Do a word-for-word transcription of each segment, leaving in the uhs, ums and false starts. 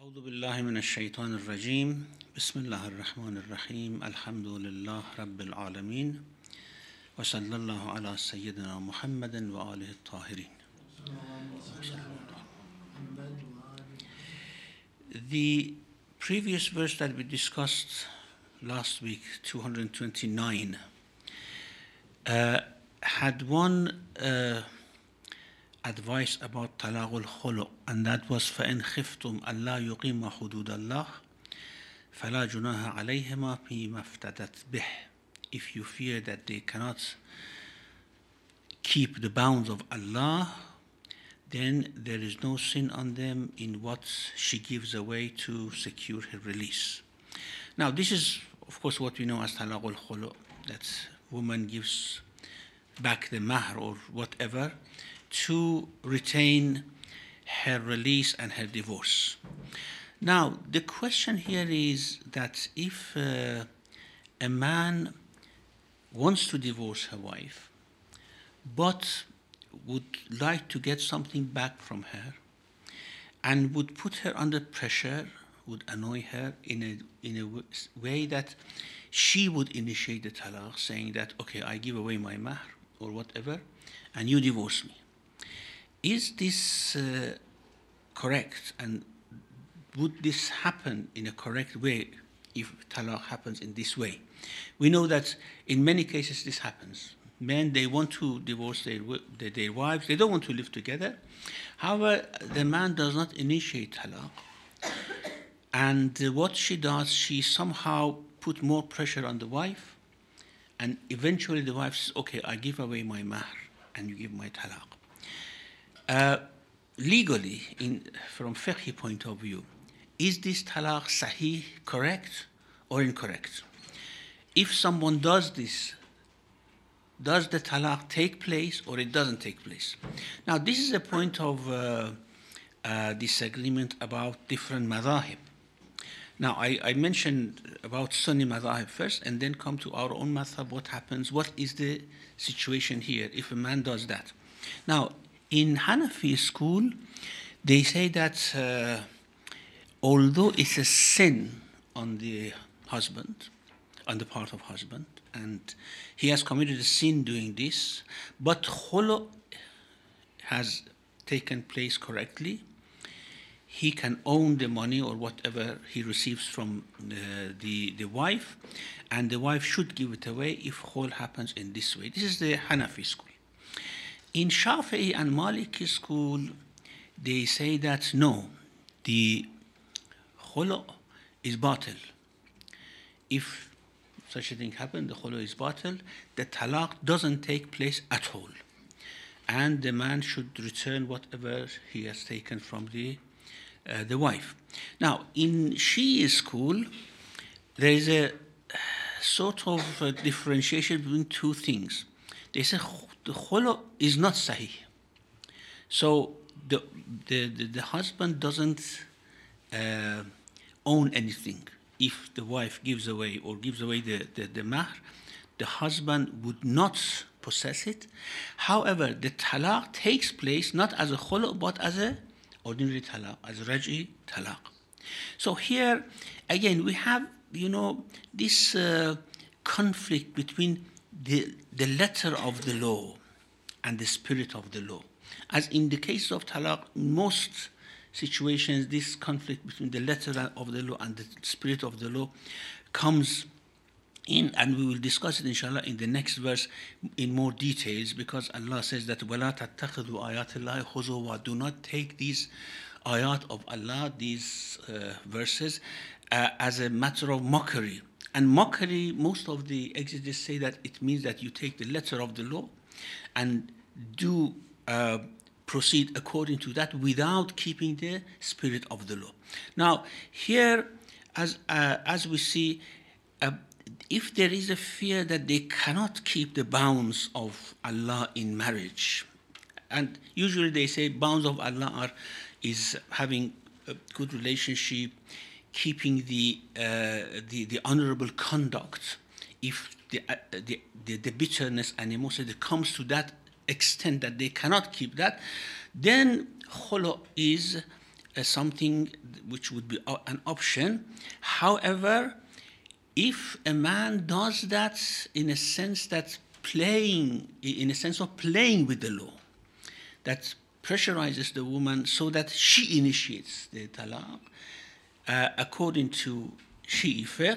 أعوذ بالله من الشيطان الرجيم بسم الله الرحمن الرحيم الحمد لله رب العالمين وصلى الله على سيدنا محمد وآله الطاهرين. The previous verse that we discussed last week, two hundred twenty-nine, uh, had one uh, advice about talaq al-khulu', and that was فَإِنْ خِفْتُمْ أَلَّا يُقِيمَ حُدُودَ اللَّهِ فَلَا جُنَاهَ عَلَيْهِمَا فِيمَا افْتَدَتْ بِهِ. If you fear that they cannot keep the bounds of Allah, then there is no sin on them in what she gives away to secure her release. Now, this is, of course, what we know as talaq al-khulu', that woman gives back the mahr or whatever to retain her release and her divorce. Now, the question here is that if uh, a man wants to divorce her wife, but would like to get something back from her, and would put her under pressure, would annoy her in a, in a way that she would initiate the talaq, saying that, okay, I give away my mahr or whatever, and you divorce me. Is this uh, correct, and would this happen in a correct way if talaq happens in this way? We know that in many cases this happens. Men, they want to divorce their, their, their wives, they don't want to live together. However, the man does not initiate talaq. And uh, what she does, she somehow put more pressure on the wife, and eventually the wife says, okay, I give away my mahr, and you give my talaq. Uh, legally, in, from fiqh point of view, is this talaq sahih, correct or incorrect? If someone does this, does the talaq take place or it doesn't take place? Now, this is a point of uh, uh, disagreement about different madhahib. Now, I, I mentioned about Sunni madhahib first, and then come to our own madhab, what happens, what is the situation here if a man does that. Now, in Hanafi school, they say that uh, although it's a sin on the husband, on the part of husband, and he has committed a sin doing this, but khulu has taken place correctly, he can own the money or whatever he receives from the, the, the wife, and the wife should give it away if khul happens in this way. This is the Hanafi school. In Shafi'i and Maliki school, they say that no, the khulu is batil. If such a thing happened, the khulu is batil, the talaq doesn't take place at all. And the man should return whatever he has taken from the, uh, the wife. Now, in Shia school, there is a sort of a differentiation between two things. They say the khulu is not sahih. So the, the, the, the husband doesn't uh, own anything. If the wife gives away or gives away the, the, the mahr, the husband would not possess it. However, the talaq takes place not as a khulu but as a ordinary talaq, as a raj'i talaq. So here, again, we have, you know, this uh, conflict between the, the letter of the law and the spirit of the law. As in the case of talaq, most situations, this conflict between the letter of the law and the spirit of the law comes in, and we will discuss it inshallah in the next verse in more details, because Allah says that وَلَا تَتَّخِذُوا آيَاتِ اللَّهِ خُزُوًا, do not take these ayat of Allah, these uh, verses, uh, as a matter of mockery. And mockery, most of the exegists say that it means that you take the letter of the law and do uh, proceed according to that without keeping the spirit of the law. Now, here, as uh, as we see, uh, if there is a fear that they cannot keep the bounds of Allah in marriage, and usually they say bounds of Allah are is having a good relationship, keeping the uh, the, the honorable conduct. If the, uh, the the the bitterness and animosity comes to that extent that they cannot keep that, then khulu is uh, something which would be o- an option. However, if a man does that in a sense that playing, in a sense of playing with the law, that pressurizes the woman so that she initiates the talaq, uh, according to Shi'i fiqh,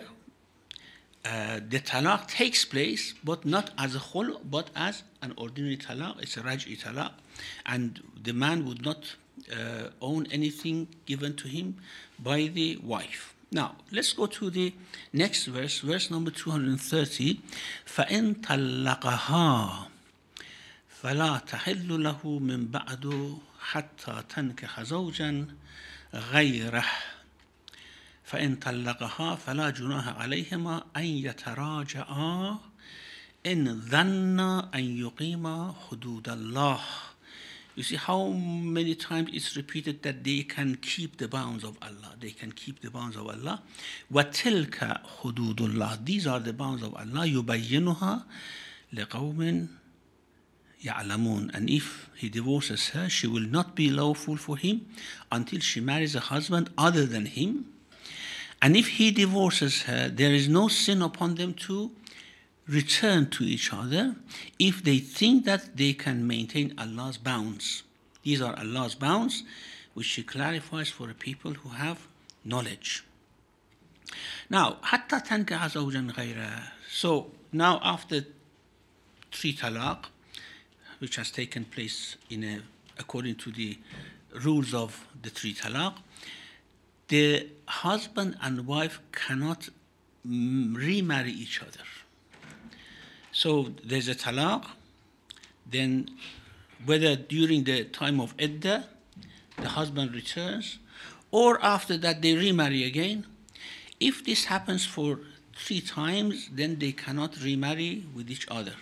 uh, the talaq takes place, but not as a khul, but as an ordinary talaq. It's a raj'i talaq, and the man would not uh, own anything given to him by the wife. Now, let's go to the next verse, verse number two hundred thirty. فَإِن طَلَّقَهَا فَلَا تَحِلُّ لَهُ مِن بَعْدُ حَتَّى تَنْكِحَ زَوْجًا غَيْرَهُ فإن طلقها فلا جناح عليهما أن يتراجعا إن ظنا أن يقيما حدود الله. You see how many times it's repeated that they can keep the bounds of Allah. They can keep the bounds of Allah. وَتِلْكَ حُدُودُ اللَّهِ. These are the bounds of Allah. يُبَيِّنُهَا لِقَوْمٍ يَعْلَمُونَ. And if he divorces her, she will not be lawful for him until she marries a husband other than him. And if he divorces her, there is no sin upon them to return to each other if they think that they can maintain Allah's bounds. These are Allah's bounds, which she clarifies for the people who have knowledge. Now, حَتَّى تَنْكِحَ زَوْجًا غَيْرَهُ. So now after three talaq, which has taken place in a, according to the rules of the three talaq, the husband and wife cannot remarry each other. So there's a talaq, then whether during the time of iddah, the husband returns, or after that they remarry again. If this happens for three times, then they cannot remarry with each other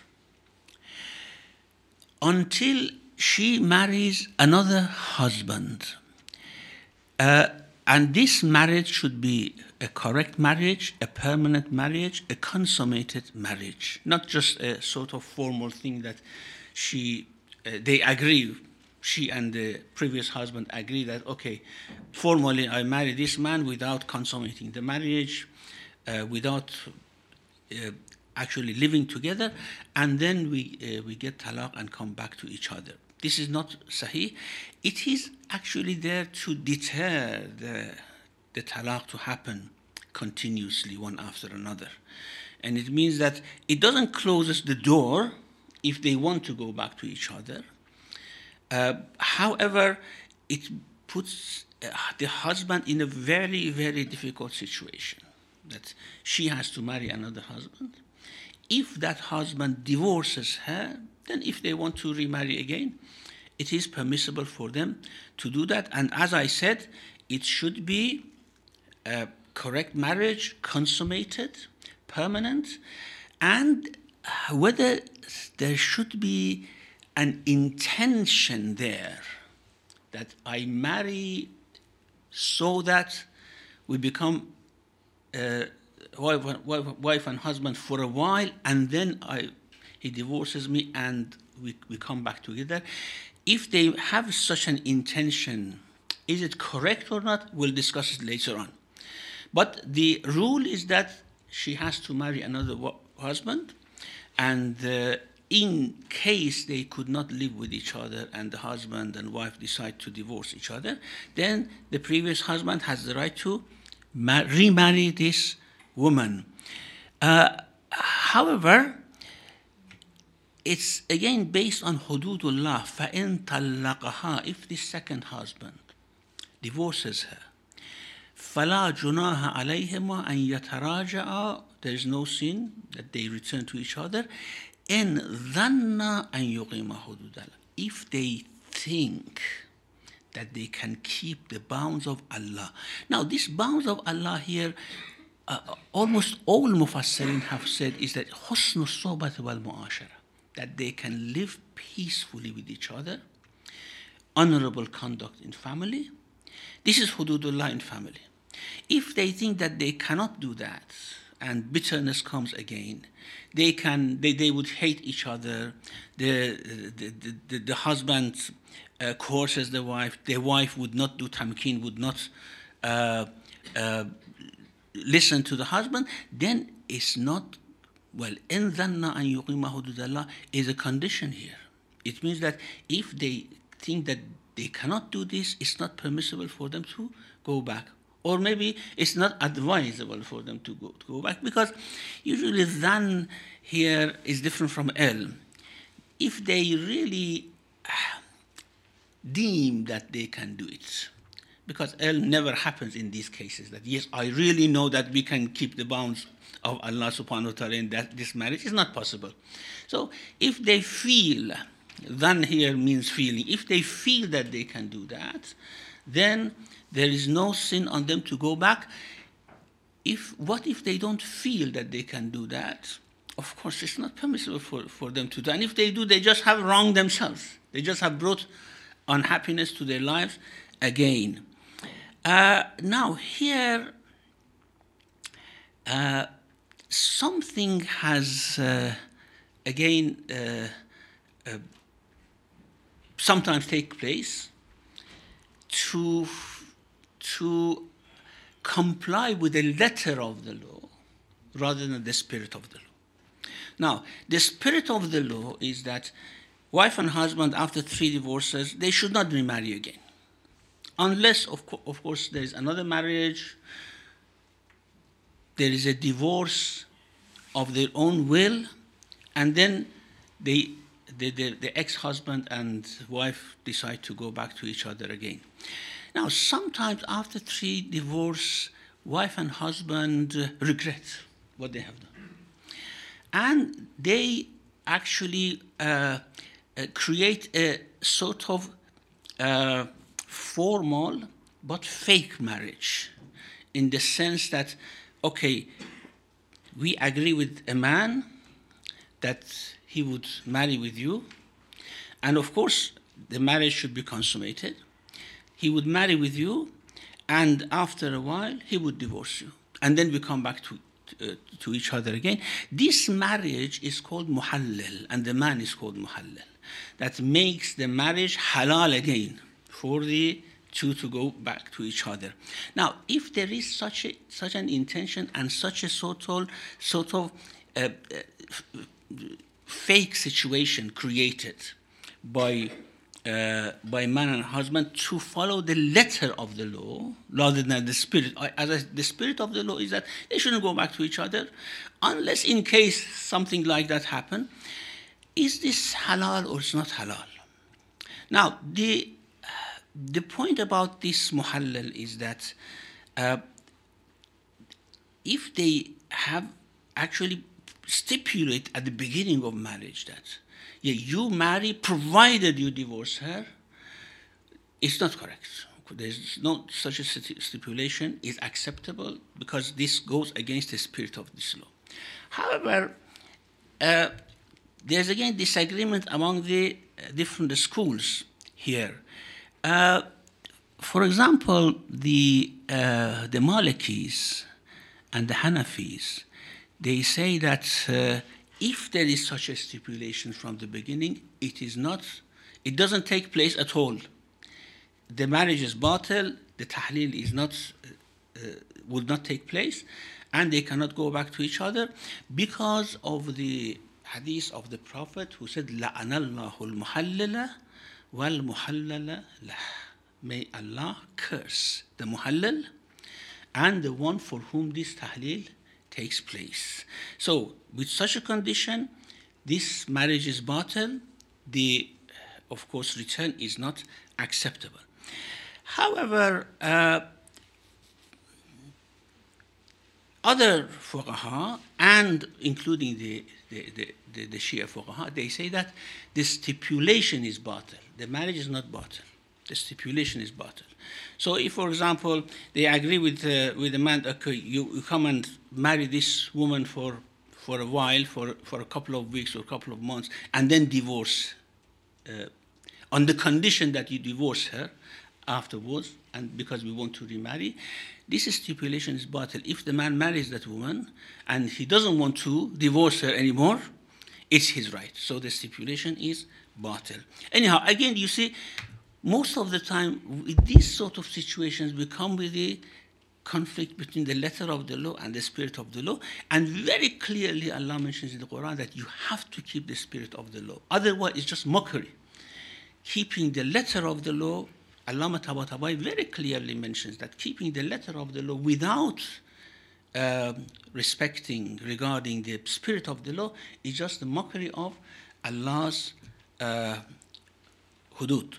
until she marries another husband. Uh, And this marriage should be a correct marriage, a permanent marriage, a consummated marriage, not just a sort of formal thing that she, uh, they agree, she and the previous husband agree that, okay, formally I marry this man without consummating the marriage, uh, without uh, actually living together, and then we, uh, we get talaq and come back to each other. This is not sahih. It is actually there to deter the, the talaq to happen continuously, one after another. And it means that it doesn't close the door if they want to go back to each other. Uh, however, it puts uh, the husband in a very, very difficult situation, that she has to marry another husband. If that husband divorces her, then if they want to remarry again, it is permissible for them to do that. And as I said, it should be a correct marriage, consummated, permanent, and whether there should be an intention there that I marry so that we become uh, wife, wife, wife and husband for a while, and then I, he divorces me and we, we come back together. If they have such an intention, is it correct or not? We'll discuss it later on. But the rule is that she has to marry another husband, and uh, in case they could not live with each other and the husband and wife decide to divorce each other, then the previous husband has the right to ma- remarry this woman. Uh, however, it's again based on hududullah. فَإِن طَلَّقَهَا. If the second husband divorces her, فَلَا جُنَاهَ عَلَيْهِمَا أَن يَتَرَاجَعَا. There is no sin that they return to each other. إِن ظَنَّا أَن يُقِيمَ حُدُودَ اللَّهِ. If they think that they can keep the bounds of Allah. Now, this bounds of Allah here, uh, almost all Mufassirin have said is that حُسْنُ الصُّحْبَةِ وَالْمُعَاشَرَةِ, that they can live peacefully with each other, honorable conduct in family. This is hududullah in family. If they think that they cannot do that and bitterness comes again, they can they, they would hate each other. The the, the, the, the husband uh, coerces the wife, the wife would not do tamkin, would not uh, uh, listen to the husband, then it's not, well, in dhanna an yuqima hududallah is a condition here. It means that if they think that they cannot do this, it's not permissible for them to go back. Or maybe it's not advisable for them to go, to go back, because usually dhan here is different from ilm. If they really deem that they can do it, because ilm never happens in these cases, that yes, I really know that we can keep the bounds of Allah subhanahu wa ta'ala in that this marriage is not possible. So if they feel, dhan here means feeling, if they feel that they can do that, then there is no sin on them to go back. If what if they don't feel that they can do that? Of course, it's not permissible for, for them to do. And if they do, they just have wronged themselves. They just have brought unhappiness to their lives again. Uh, now, here, uh, something has, uh, again, uh, uh, sometimes take place to, to comply with the letter of the law rather than the spirit of the law. Now, the spirit of the law is that wife and husband, after three divorces, they should not remarry again. Unless, of, co- of course, there is another marriage, there is a divorce of their own will, and then they, the, the, the ex-husband and wife decide to go back to each other again. Now, sometimes after three divorces, wife and husband uh, regret what they have done. And they actually uh, uh, create a sort of uh, formal but fake marriage, in the sense that, okay, we agree with a man that he would marry with you, and of course the marriage should be consummated. He would marry with you, and after a while he would divorce you, and then we come back to Uh, to each other again. This marriage is called muhallal, and the man is called muhallal. That makes the marriage halal again for the two to go back to each other. Now, if there is such a such an intention and such a sort of sort of uh, uh, fake situation created by Uh, by man and husband to follow the letter of the law rather than the spirit. As I, the spirit of the law is that they shouldn't go back to each other unless in case something like that happen. Is this halal or it's not halal? Now, the, the point about this muhallal is that uh, if they have actually stipulate at the beginning of marriage that yeah, you marry provided you divorce her, it's not correct. There's no such a stipulation is acceptable, because this goes against the spirit of this law. However, uh, there's again disagreement among the different schools here. Uh, for example, the uh, the Malikis and the Hanafis, they say that uh, if there is such a stipulation from the beginning, it is not, it doesn't take place at all. The marriage is batil, the tahleel is not, uh, would not take place, and they cannot go back to each other because of the hadith of the Prophet who said, لَعَنَ اللَّهُ الْمُحَلِّلَ وَالْمُحَلَّلَ لَهُ. May Allah curse the muhallal and the one for whom this tahleel takes place. So, with such a condition, this marriage is batil, the, of course, return is not acceptable. However, uh, other fuqaha, and including the, the, the, the, the Shia fuqaha, they say that the stipulation is batil. The marriage is not batil. The stipulation is batil. So if, for example, they agree with uh, with the man, okay, you, you come and marry this woman for, for a while, for, for a couple of weeks or a couple of months, and then divorce, uh, on the condition that you divorce her afterwards, and because we want to remarry, this stipulation is batil. If the man marries that woman and he doesn't want to divorce her anymore, it's his right. So the stipulation is batil. Anyhow, again, you see, most of the time, with these sort of situations, we come with a conflict between the letter of the law and the spirit of the law. And very clearly, Allah mentions in the Quran that you have to keep the spirit of the law. Otherwise, it's just mockery. Keeping the letter of the law, Allama Tabatabai very clearly mentions that keeping the letter of the law without uh, respecting, regarding the spirit of the law, is just a mockery of Allah's uh, hudud.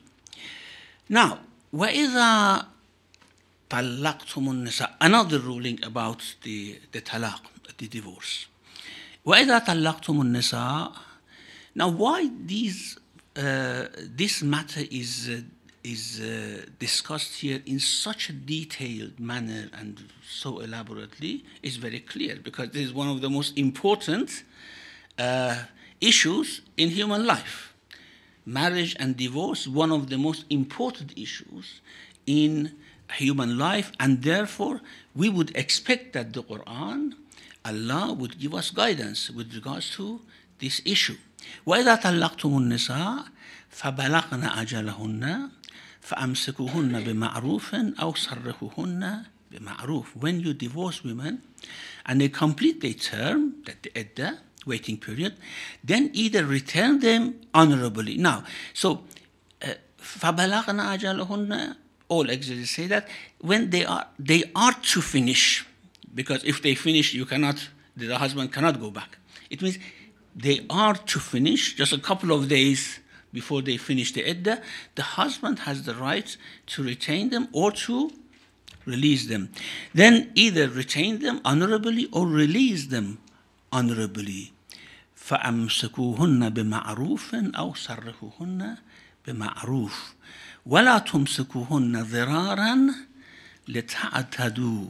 Now, وَإِذَا طَلَّقْتُمُ النِّسَاءَ, another ruling about the, the talaq, the divorce. وَإِذَا طَلَّقْتُمُ النِّسَاءَ. Now, why these, uh, this matter is, uh, is uh, discussed here in such a detailed manner and so elaborately is very clear, because this is one of the most important uh, issues in human life. Marriage and divorce, one of the most important issues in human life, and therefore we would expect that the Quran, Allah would give us guidance with regards to this issue. وَإِذَا طَلَّقْتُمُ النِّسَاءَ فَبَلَغْنَ أَجَلَهُنَّ فَأَمْسِكُوهُنَّ بِمَعْرُوفٍ أَوْ صَرِّحُوهُنَّ بِمَعْرُوفٍ. When you divorce women and they complete their term, that the iddah, waiting period, then either return them honorably. Now, so فَبَلَغْنَ أَجَلَهُنَّ, all exegetes say that when they are they are to finish, because if they finish, you cannot, the husband cannot go back. It means they are to finish just a couple of days before they finish the iddah. The husband has the right to retain them or to release them. Then either retain them honorably or release them honorably. فَأَمْسِكُوهُنَّ بِمَعْرُوفٍ أَوْ صَرِّحُوهُنَّ بِمَعْرُوفٍ وَلَا تُمْسِكُوهُنَّ ضِرَارًا لِتَعْتَدُوا.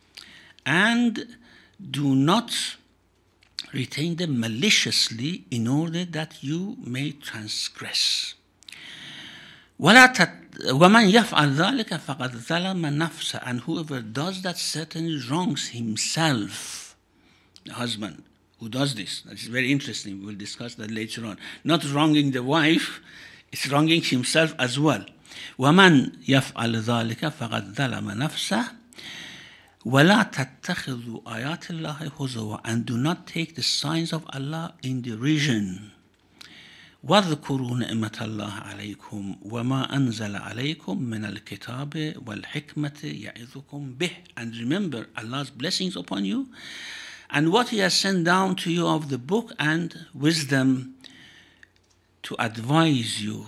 And do not retain them maliciously in order that you may transgress. وَلَا تَتْ وَمَنْ يَفْعَلْ ذَلِكَ فَقَدْ ظَلَمَ نَفْسَهُ. And whoever does that certainly wrongs himself. The husband who does this, that is very interesting, we'll discuss that later on. Not wronging the wife, it's wronging himself as well. وَمَنْ يَفْعَلْ ذَلِكَ فَقَدْ ظَلَمَ نَفْسَهُ وَلَا تَتَّخِذُوا آيَاتِ اللَّهِ هُزُوًا. And do not take the signs of Allah in derision. وَاذْكُرُوا نِعْمَةَ اللَّهِ عَلَيْكُمْ وَمَا أَنزَلَ عَلَيْكُمْ مِنَ الْكِتَابِ وَالْحِكْمَةِ يَعِظُكُمْ بِهِ. And remember Allah's blessings upon you and what He has sent down to you of the book and wisdom to advise you.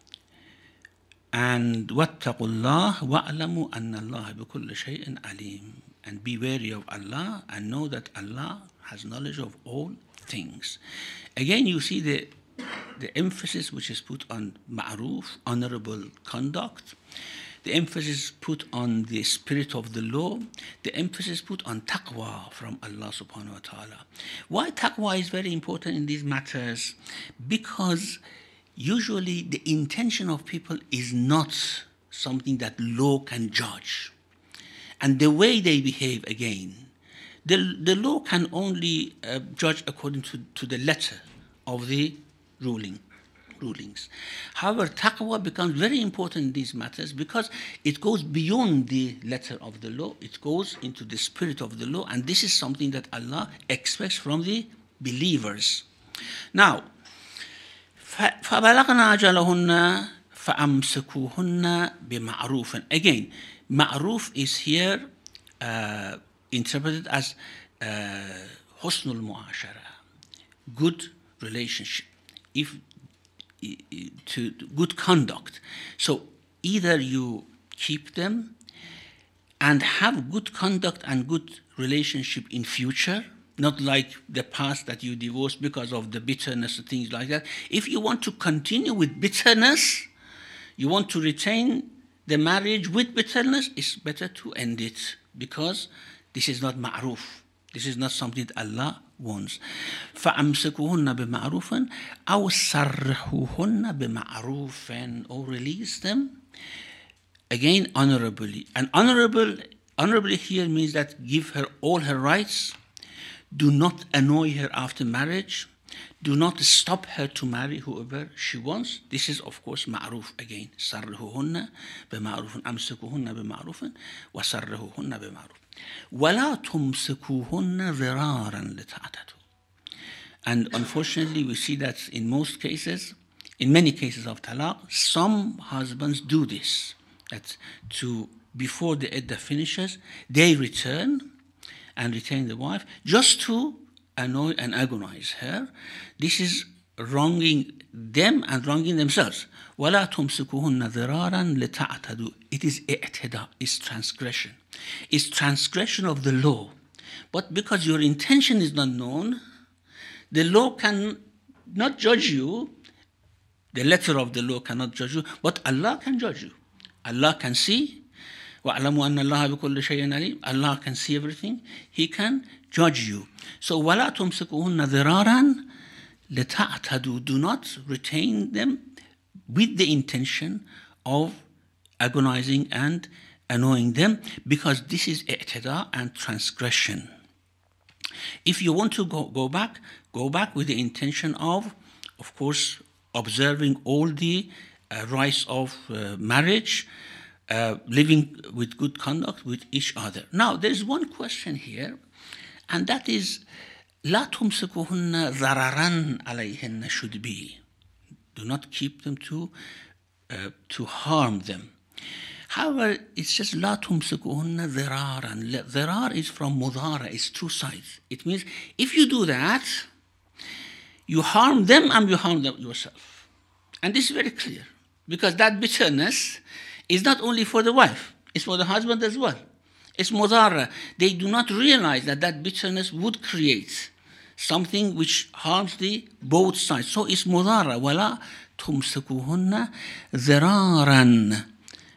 And وَاتَّقُوا اللَّهَ وَاعْلَمُوا أَنَّ اللَّهَ بِكُلِّ شَيْءٍ عَلِيمٌ. And be wary of Allah and know that Allah has knowledge of all things. Again, you see the the emphasis which is put on ma'ruf, honorable conduct. The emphasis put on the spirit of the law. The emphasis put on taqwa from Allah subhanahu wa ta'ala. Why taqwa is very important in these matters? Because usually the intention of people is not something that law can judge. And the way they behave, again, the, the law can only uh, judge according to, to the letter of the ruling. rulings. However, taqwa becomes very important in these matters because it goes beyond the letter of the law. It goes into the spirit of the law, and this is something that Allah expects from the believers. Now, فَبَلَغْنَا أَجَلَهُنَّ فَأَمْسِكُوهُنَّ بِمَعْرُوفٍ. Again, ma'ruf is here uh, interpreted as uh, husnul mu'ashara, good relationship. If to good conduct. So either you keep them and have good conduct and good relationship in future, not like the past that you divorced because of the bitterness and things like that. If you want to continue with bitterness, you want to retain the marriage with bitterness, it's better to end it because this is not ma'ruf. This is not something that Allah wants. فَأَمْسِكُوهُنَّ بِمَعْرُوفٍ أَوْ سَرِّحُوهُنَّ بِمَعْرُوفٍ. Or release them, again, honorably. And honorable, honorably here means that give her all her rights. Do not annoy her after marriage. Do not stop her to marry whoever she wants. This is, of course, ma'ruf again. سرهوهن بمعروف أمسكوهن بمعروف وسرهوهن بمعروف ولا تمسكوهن ضرارا لتعتدوا. And unfortunately, we see that in most cases, in many cases of talaq, some husbands do this. That to before the iddah finishes, they return and retain the wife just to annoy and agonize her. This is wronging them and wronging themselves. وَلَا تُمْسِكُهُنَّ ذِرَارًا لِتَعْتَدُوا. It is i'tida, it's transgression. It's transgression of the law. But because your intention is not known, the law can not judge you, the letter of the law cannot judge you, but Allah can judge you. Allah can see. وَأَعْلَمُوا أَنَّ اللَّهَ بِكُلِّ شَيْءٍ عَلِيمٌ. Allah can see everything. He can judge you. So وَلَا تُمْسِكُهُنَّ ذِرَارًا لِتَعْتَدُوا. Do not retain them with the intention of agonizing and annoying them, because this is i'tida and transgression. If you want to go, go back, go back with the intention of, of course, observing all the uh, rights of uh, marriage, uh, living with good conduct with each other. Now, there is one question here, and that is, لا تمسكوهن ضررا عليهن should be. Do not keep them to, uh, to harm them. However, it's just لا تمسكوهن ضرارا. ضرار is from مضارة, it's two sides. It means if you do that, you harm them and you harm them yourself. And this is very clear, because that bitterness is not only for the wife, it's for the husband as well. It's مضارة. They do not realize that that bitterness would create something which harms the both sides. So it's مضارة. ولا تمسكوهن ضرارا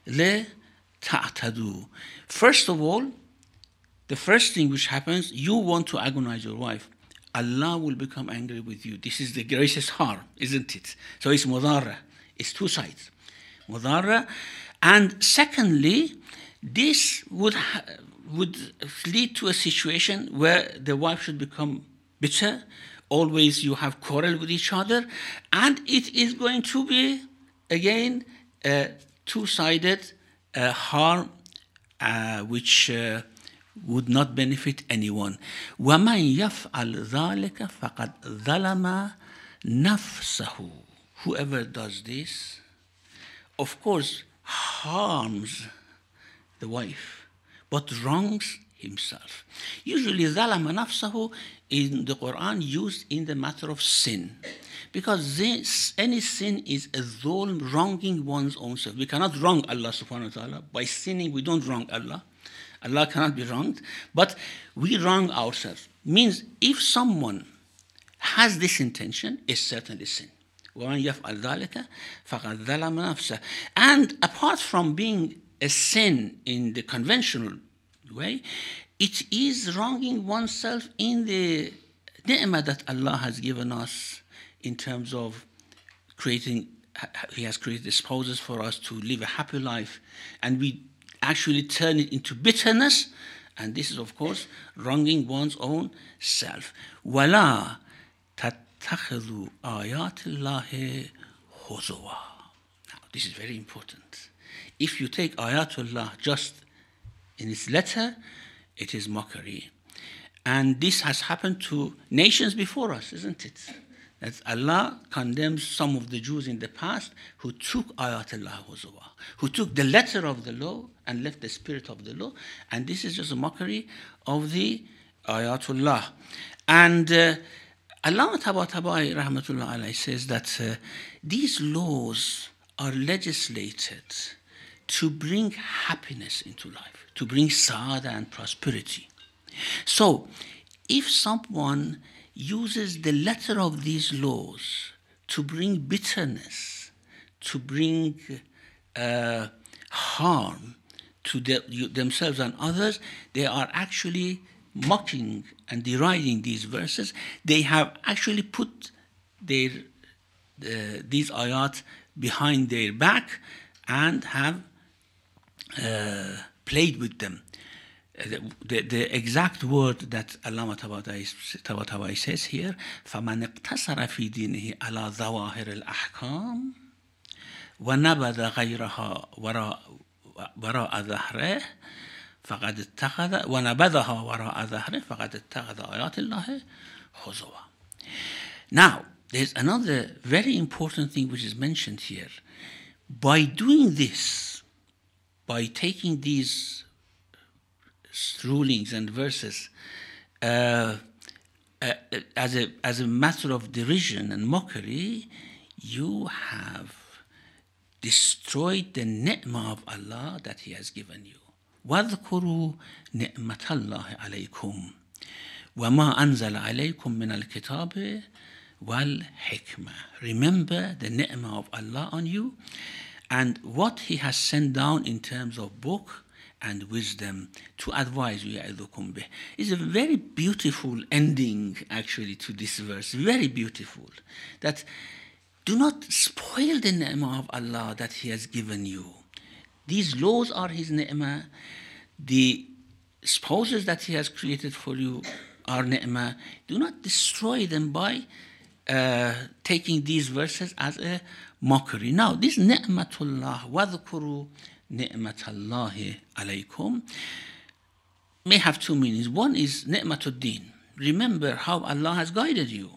لتعتدوا. First of all, the first thing which happens, you want to agonize your wife. Allah will become angry with you. This is the greatest harm, isn't it? So it's مضارة. It's two sides. مضارة. And secondly, this would ha- would lead to a situation where the wife should become bitter. Always you have quarrel with each other, and it is going to be again a two-sided uh, harm uh, which uh, would not benefit anyone. وَمَنْ يَفْعَلْ ذَلِكَ فَقَدْ ظَلَمَ نَفْسَهُ. Whoever does this, of course, harms the wife, but wrongs himself. Usually, ظَلَمَ نَفْسَهُ in the Quran used in the matter of sin, because this, any sin is a dhulm, wronging one's own self. We cannot wrong Allah subhanahu wa ta'ala. By sinning, we don't wrong Allah. Allah cannot be wronged, but we wrong ourselves. Means if someone has this intention, it's certainly sin. وَمَنْ يَفْعَلْ ذَلِكَ فَقَدْ ظَلَمَ نَفْسَهُ. And apart from being a sin in the conventional way, it is wronging oneself in the ni'mah that Allah has given us in terms of creating, He has created spouses for us to live a happy life, and we actually turn it into bitterness, and this is, of course, wronging one's own self. وَلَا تَتَّخِذُوا آيَاتِ اللَّهِ هُزُوًا. Now, this is very important. If you take ayatullah just in its letter, it is mockery. And this has happened to nations before us, isn't it? That Allah condemns some of the Jews in the past who took ayatullah huzwa, who took the letter of the law and left the spirit of the law. And this is just a mockery of the ayatullah. And uh, Allah Tabatabai Rahmatullah Alayhi says that uh, these laws are legislated to bring happiness into life, to bring saada and prosperity. So, if someone uses the letter of these laws to bring bitterness, to bring uh, harm to the, you, themselves and others, they are actually mocking and deriding these verses. They have actually put their uh, these ayat behind their back and have uh, played with them. the, the, the exact word that Allama Tabatabai says here, فَمَنْ اقْتَصَرَ فِي دِينِهِ عَلَى ظَوَاهِرِ الْأَحْكَامِ وَنَبَذَ غَيْرَهَا وَرَاءَ وَرَاءَ ظَهْرِهِ فَقَدْ اتَّخَذَ وَنَبَذَهَا وَرَاءَ ظَهْرِهِ فَقَدْ اتَّخَذَ آيَاتِ اللَّهِ هُزُوًا. Now, there's another very important thing which is mentioned here. By doing this, by taking these rulings and verses uh, uh, as a as a matter of derision and mockery, you have destroyed the ni'mah of Allah that He has given you. وَاذْكُرُوا نِعْمَةَ اللَّهِ عَلَيْكُمْ وَمَا أَنزَلَ عَلَيْكُمْ مِنَ الْكِتَابِ وَالْحِكْمَةِ. Remember the ni'mah of Allah on you and what He has sent down in terms of book and wisdom to advise you. It's a very beautiful ending actually to this verse, very beautiful, that do not spoil the ni'mah of Allah that He has given you. These laws are His ni'mah, the spouses that He has created for you are ni'mah. Do not destroy them by uh, taking these verses as a mockery. Now, this ni'matullah, وَذْكُرُوا ni'matallahi alaykum, may have two meanings. One is ni'matuddin. Remember how Allah has guided you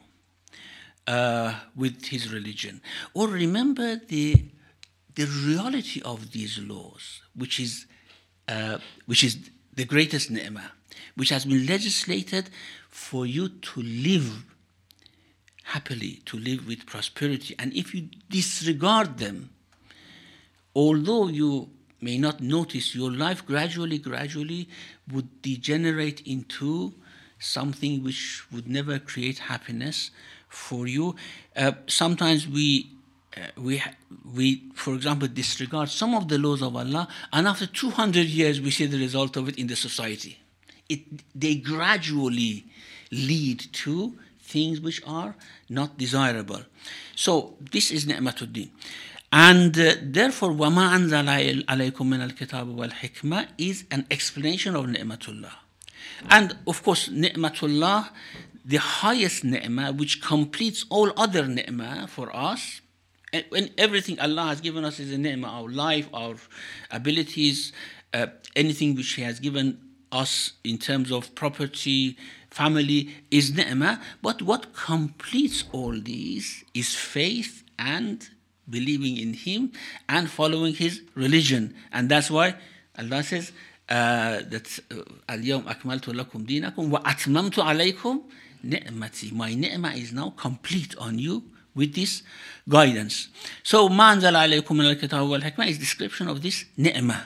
uh, with His religion. Or remember the the reality of these laws, which is uh, which is the greatest ni'mah, which has been legislated for you to live happily, to live with prosperity. And if you disregard them, although you may not notice, your life gradually, gradually would degenerate into something which would never create happiness for you. Uh, sometimes we, uh, we, we, for example, disregard some of the laws of Allah, and after two hundred years we see the result of it in the society. It, they gradually lead to things which are not desirable. So this is ni'matuddin. And uh, therefore, وَمَا أَنزَلَ عَلَيْكُم مِّنَ الْكِتَابِ وَالْحِكْمَةِ is an explanation of ni'matullah. And of course, ni'matullah, the highest ni'mah, which completes all other ni'mah for us. And when everything Allah has given us is a ni'mah, our life, our abilities, uh, anything which He has given us in terms of property, family, is ni'mah. But what completes all these is faith and believing in Him and following His religion. And that's why Allah says uh, that اليوم أكملت لكم دينكم وأتممت عليكم نعمتي. My ni'mah is now complete on you with this guidance. So ما أنزل عليكم من الكتاب والحكمة is description of this ni'mah.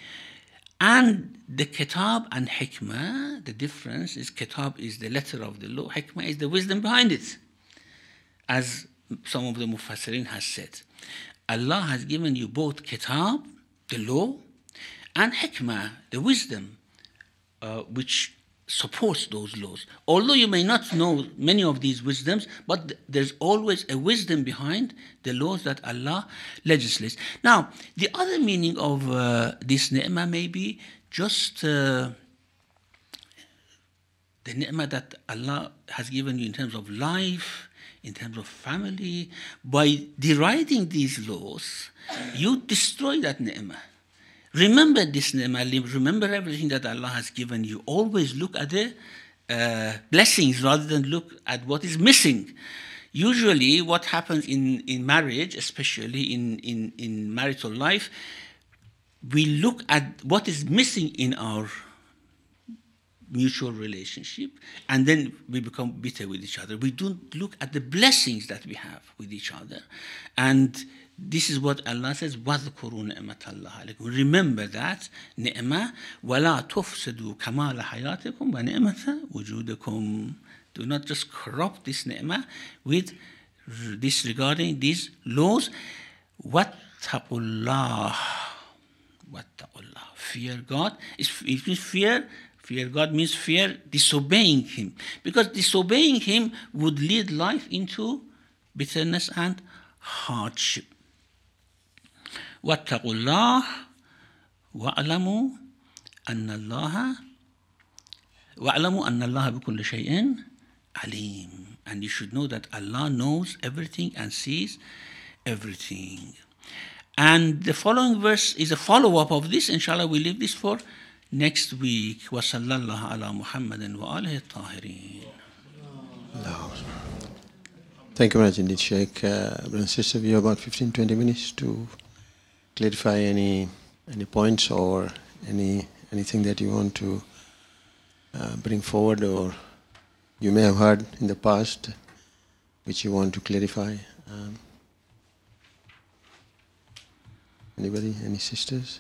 And the kitab and hikmah, the difference is kitab is the letter of the law, hikmah is the wisdom behind it. As some of the Mufassirin has said, Allah has given you both kitab, the law, and hikmah, the wisdom, uh, which supports those laws. Although you may not know many of these wisdoms, but th- there's always a wisdom behind the laws that Allah legislates. Now, the other meaning of uh, this ni'mah may be just uh, the ni'mah that Allah has given you in terms of life, in terms of family. By deriding these laws, you destroy that ni'mah. Remember this ni'mah, remember everything that Allah has given you. Always look at the uh, blessings rather than look at what is missing. Usually what happens in, in marriage, especially in, in, in marital life, we look at what is missing in our mutual relationship, and then we become bitter with each other. We don't look at the blessings that we have with each other. And this is what Allah says, وَاذْكُرُوا نِعْمَةَ اللَّهِ عَلَيْكُمْ. Remember that ni'mah, وَلَا تُفْسِدُوا كَمَالَ حَيَاتِكُمْ وَنِعْمَةَ وُجُودِكُمْ. Do not just corrupt this ni'mah with disregarding these laws. وَاتَّقُوا اللَّهِ. وَاتَّقُوا اللَّهِ. Fear God. It means fear. Fear God means fear disobeying Him. Because disobeying Him would lead life into bitterness and hardship. وَاتَّقُوا اللَّهِ وَاعْلَمُوا أَنَّ اللَّهَ وَاعْلَمُوا أَنَّ اللَّهَ بِكُلِّ شَيْءٍ عَلِيمٌ. And you should know that Allah knows everything and sees everything. And the following verse is a follow-up of this. Inshallah, we leave this for next week. وَصَلَّى اللَّهُ عَلَى مُحَمَّدٍ وَآلِهِ الطَّاهِرِينَ. Thank you very much indeed, Sheikh. Uh, brothers and sisters, we have about fifteen to twenty minutes to clarify any any points or any anything that you want to uh, bring forward or you may have heard in the past which you want to clarify. Um, anybody? Any sisters?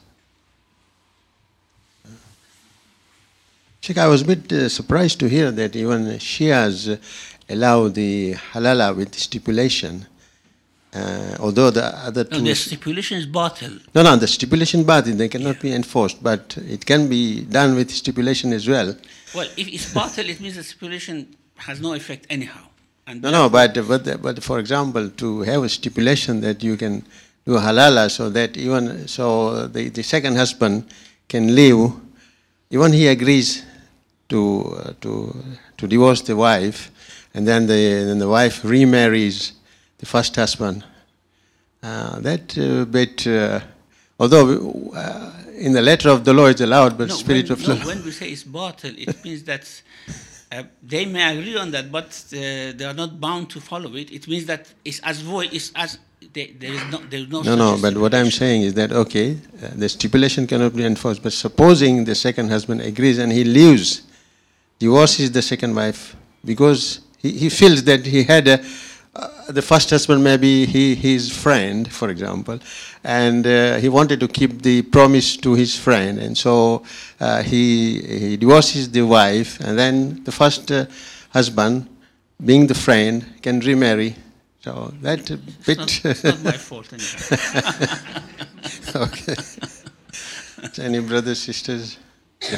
Uh, Sheikh, I was a bit uh, surprised to hear that even Shias uh, allow the halala with stipulation, uh, although the other two... No, the stipulation is batil. No, no, the stipulation batil, they cannot yeah. be enforced, but it can be done with stipulation as well. Well, if it's batil, it means the stipulation has no effect anyhow. And no, no, but, but, but for example, to have a stipulation that you can do halala so that even, so the, the second husband can leave, even he agrees to, uh, to, to divorce the wife, and then the, then the wife remarries the first husband. Uh, that uh, bit, uh, although uh, in the letter of the law it's allowed, but no, spirit when, of no, law. When we say it's batil, it means that uh, they may agree on that, but uh, they are not bound to follow it. It means that it's as void, it's as they, there is no, there is no. No, no. But what I'm saying is that okay, uh, the stipulation cannot be enforced. But supposing the second husband agrees and he leaves, divorces the second wife because he, he feels that he had a, uh, the first husband maybe he his friend, for example, and uh, he wanted to keep the promise to his friend, and so uh, he he divorces the wife, and then the first uh, husband, being the friend, can remarry. So that a bit. It's not, it's not my fault anyway. Okay. So any brothers, sisters? Yeah.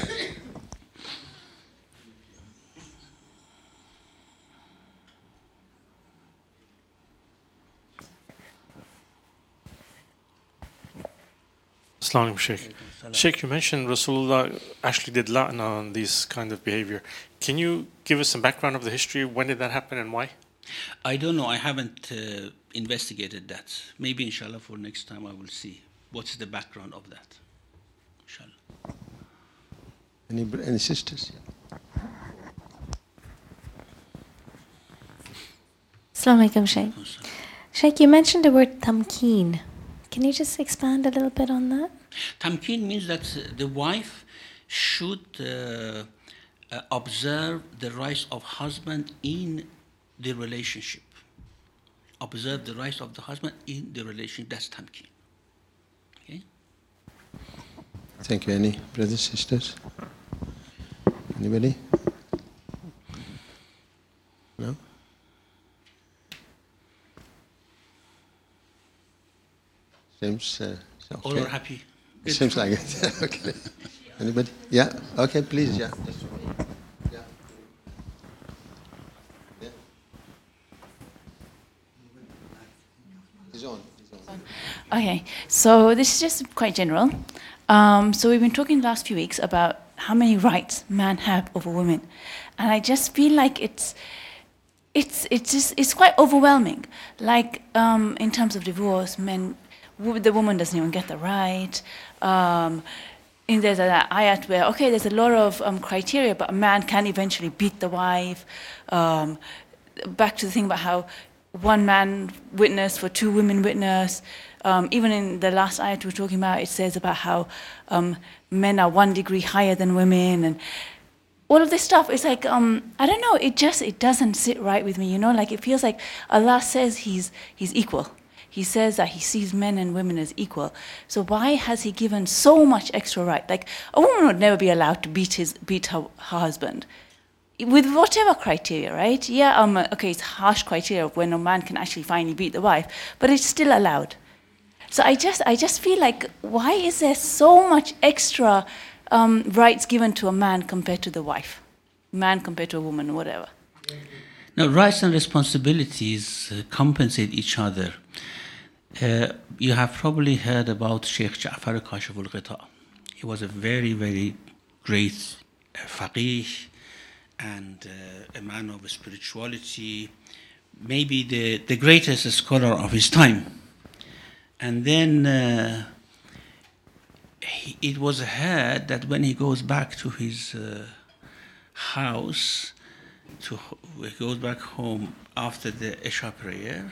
Assalamu alaikum, Sheikh. Sheikh, you mentioned Rasulullah actually did la'na on this kind of behavior. Can you give us some background of the history? When did that happen and why? I don't know. I haven't uh, investigated that. Maybe, inshallah, for next time I will see what's the background of that. Inshallah. Any, any sisters? Assalamu alaikum, Sheikh. Sheikh, you mentioned the word tamkeen. Can you just expand a little bit on that? Tamkeen means that the wife should uh, uh, observe the rights of husband in the relationship. Observe the rights of the husband in the relationship. That's tamkeen. Okay? Thank you. Any brothers, sisters? Anybody? No? Seems uh, okay. All are happy. It seems like it. Okay. Anybody? Yeah. Okay. Please. Yeah. Yeah. Yeah. He's on. He's on. Okay. So this is just quite general. Um, so we've been talking the last few weeks about how many rights men have over women, and I just feel like it's. It's it's just it's quite overwhelming. Like um, in terms of divorce, men. The woman doesn't even get the right. Um, and there's an ayat where, okay, there's a lot of um, criteria, but a man can eventually beat the wife. Um, back to the thing about how one man witness for two women witness. Um, even in the last ayat we were talking about, it says about how um, men are one degree higher than women. And all of this stuff, it's like, um, I don't know, it just, it doesn't sit right with me, you know? Like, it feels like Allah says he's he's equal. He says that he sees men and women as equal. So why has he given so much extra right? Like, a woman would never be allowed to beat his beat her, her husband, with whatever criteria, right? Yeah, um, okay, it's harsh criteria of when a man can actually finally beat the wife, but it's still allowed. So I just, I just feel like, why is there so much extra um, rights given to a man compared to the wife, man compared to a woman, whatever? Now, rights and responsibilities uh, compensate each other. Uh, you have probably heard about Sheikh Ja'far Kashif al-Ghita. He was a very, very great uh, faqih, and uh, a man of spirituality, maybe the, the greatest scholar of his time. And then uh, he, it was heard that when he goes back to his uh, house, to, he goes back home after the Isha prayer,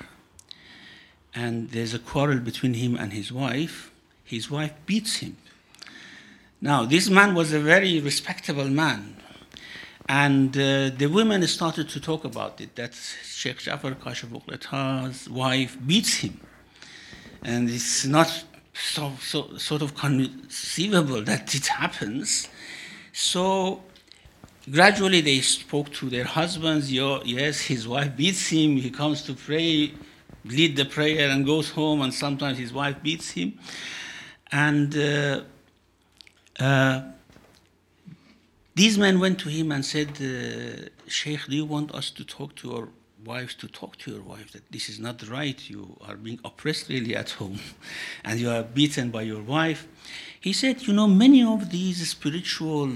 and there's a quarrel between him and his wife. His wife beats him. Now, this man was a very respectable man, and uh, the women started to talk about it, that Sheikh Ja'far Kashif Uqlata's wife beats him. And it's not so, so sort of conceivable that it happens. So gradually they spoke to their husbands. Yo, yes, his wife beats him. He comes to pray, lead the prayer, and goes home, and sometimes his wife beats him. And uh, uh, these men went to him and said, uh, Sheikh, do you want us to talk to your wives, to talk to your wife that this is not right, you are being oppressed really at home, and you are beaten by your wife? He said, you know, many of these spiritual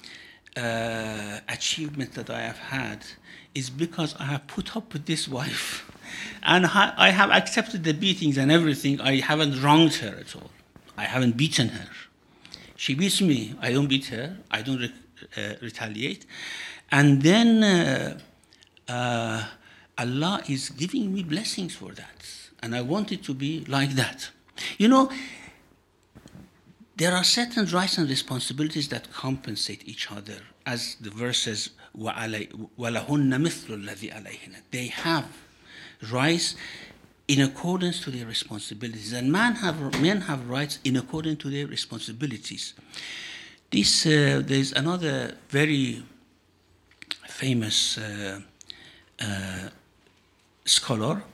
uh, achievements that I have had is because I have put up with this wife, and I have accepted the beatings and everything. I haven't wronged her at all. I haven't beaten her. She beats me. I don't beat her. I don't re- uh, retaliate. And then uh, uh, Allah is giving me blessings for that. And I want it to be like that. You know, there are certain rights and responsibilities that compensate each other. As the verse says, وَلَهُنَّ مِثْلُ الَّذِي عَلَيْهِنَّ. They have rights in accordance to their responsibilities. And men have, men have rights in accordance to their responsibilities. This, uh, there's another very famous uh, uh, scholar.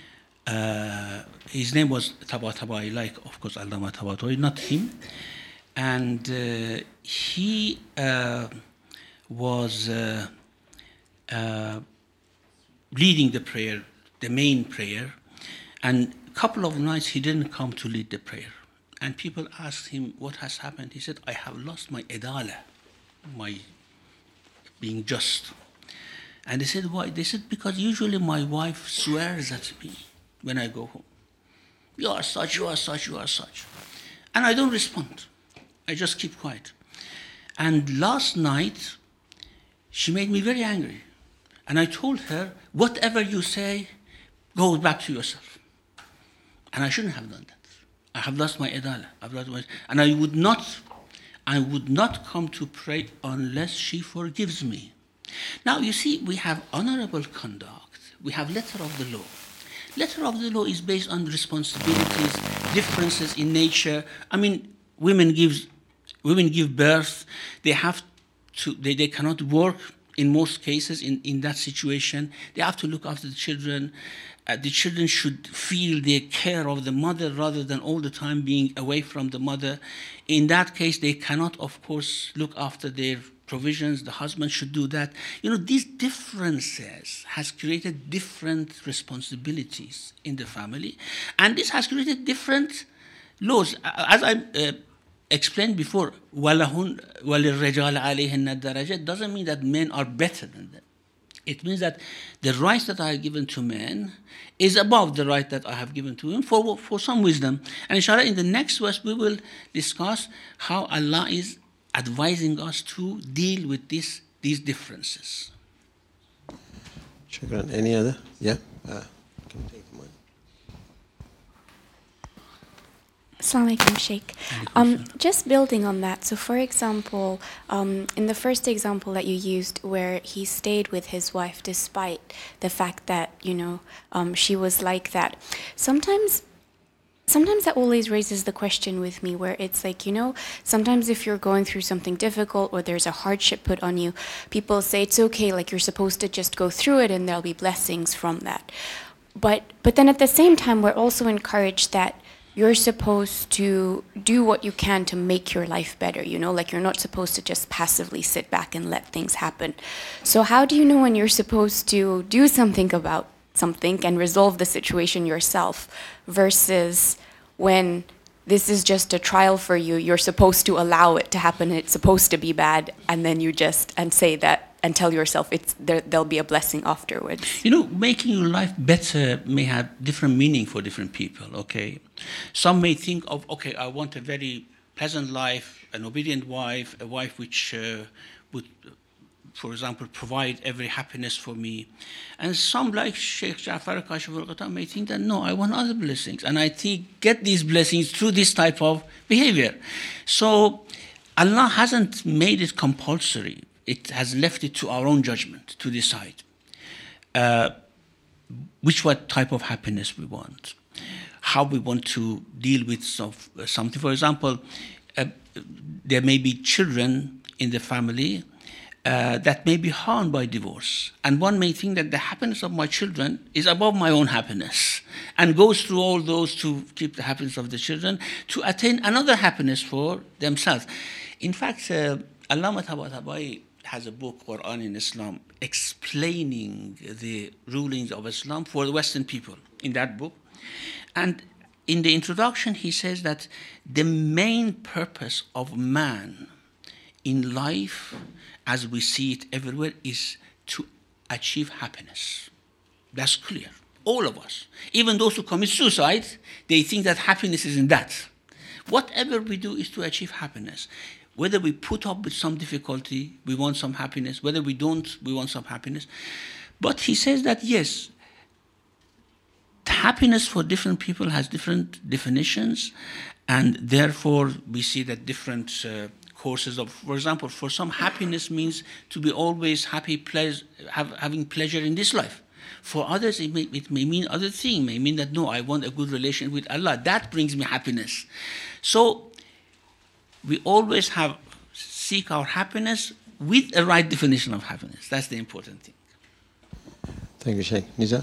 Uh, his name was Tabatabai, like, of course, Allama Tabatabai, not him. And uh, he uh, was uh, uh, leading the prayer, the main prayer. And a couple of nights he didn't come to lead the prayer. And people asked him, what has happened? He said, I have lost my adala, my being just. And they said, why? They said, because usually my wife swears at me when I go home. You are such, you are such, you are such. And I don't respond. I just keep quiet. And last night, she made me very angry. And I told her, whatever you say, go back to yourself. And I shouldn't have done that. I have lost my adala. I've lost my, and I would not, I would not come to pray unless she forgives me. Now, you see, we have honorable conduct. We have letter of the law. Letter of the law is based on responsibilities, differences in nature. I mean, women give, women give birth. They have to, they, they cannot work in most cases in, in that situation. They have to look after the children. Uh, the children should feel the care of the mother rather than all the time being away from the mother. In that case, they cannot, of course, look after their provisions. The husband should do that. You know, these differences has created different responsibilities in the family. And this has created different laws. As I uh, explained before, وَلَهُنْ وَلِلرِّجَالِ عَلَيْهِنَّ الدَّرَجَةِ doesn't mean that men are better than them. It means that the rights that I have given to men is above the right that I have given to him for, for some wisdom. And inshallah, in the next verse, we will discuss how Allah is advising us to deal with this, these differences. Shukran. Any other? Yeah? Uh, can take one. Assalamu alaikum, Sheikh. Um, just building on that, so for example, um, in the first example that you used where he stayed with his wife despite the fact that, you know, um, she was like that, sometimes Sometimes that always raises the question with me where it's like, you know, sometimes if you're going through something difficult or there's a hardship put on you, people say it's okay, like you're supposed to just go through it and there'll be blessings from that. But but then at the same time, we're also encouraged that you're supposed to do what you can to make your life better, you know, like you're not supposed to just passively sit back and let things happen. So how do you know when you're supposed to do something about something and resolve the situation yourself versus when this is just a trial for you, you're supposed to allow it to happen, it's supposed to be bad, and then you just and say that and tell yourself it's there, there'll be a blessing afterwards. You know, making your life better may have different meaning for different people, okay? Some may think of, okay, I want a very pleasant life, an obedient wife, a wife which uh, would, for example, provide every happiness for me. And some, like Sheikh Ja'far Kashif al-Ghattan, may think that, no, I want other blessings. And I think get these blessings through this type of behavior. So Allah hasn't made it compulsory. It has left it to our own judgment to decide uh, which what type of happiness we want, how we want to deal with some, something. For example, uh, there may be children in the family uh, that may be harmed by divorce. And one may think that the happiness of my children is above my own happiness and goes through all those to keep the happiness of the children to attain another happiness for themselves. In fact, uh, Allama Tabatabai has a book, Quran in Islam, explaining the rulings of Islam for the Western people in that book. And in the introduction, he says that the main purpose of man in life, as we see it everywhere, is to achieve happiness. That's clear. All of us. Even those who commit suicide, they think that happiness is in that. Whatever we do is to achieve happiness. Whether we put up with some difficulty, we want some happiness. Whether we don't, we want some happiness. But he says that, yes, happiness for different people has different definitions, and therefore we see that different uh, courses of, for example, for some, happiness means to be always happy, pleas- have, having pleasure in this life. For others, it may, it may mean other things. It may mean that, no, I want a good relation with Allah. That brings me happiness. So we always have seek our happiness with a right definition of happiness. That's the important thing. Thank you, Sheikh. Nizar?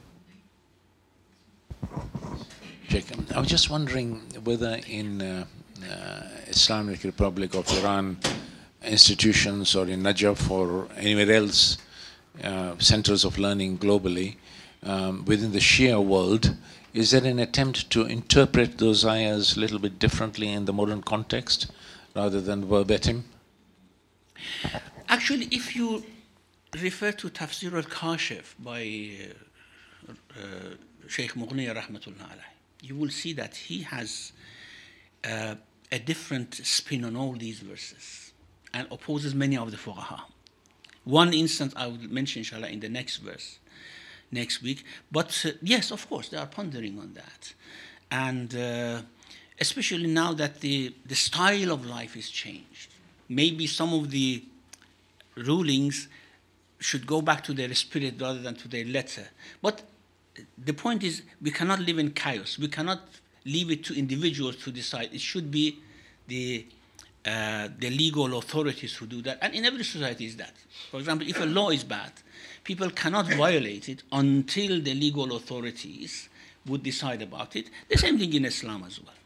Sheikh, I was just wondering whether in uh, uh, Islamic Republic of Iran institutions or in Najaf or anywhere else, uh, centers of learning globally, um, within the Shia world, is there an attempt to interpret those ayahs a little bit differently in the modern context rather than verbatim? Actually, if you refer to Tafsir al-Kashif by uh, uh, Sheikh Mughni rahmatullah alayh, you will see that he has uh, a different spin on all these verses and opposes many of the fuqaha. One instance I will mention, inshallah, in the next verse, next week. But uh, yes, of course, they are pondering on that. And uh, especially now that the, the style of life is changed. Maybe some of the rulings should go back to their spirit rather than to their letter. But the point is, we cannot live in chaos. We cannot leave it to individuals to decide. It should be the uh, the legal authorities who do that. And in every society is that. For example, if a law is bad, people cannot violate it until the legal authorities would decide about it. The same thing in Islam as well.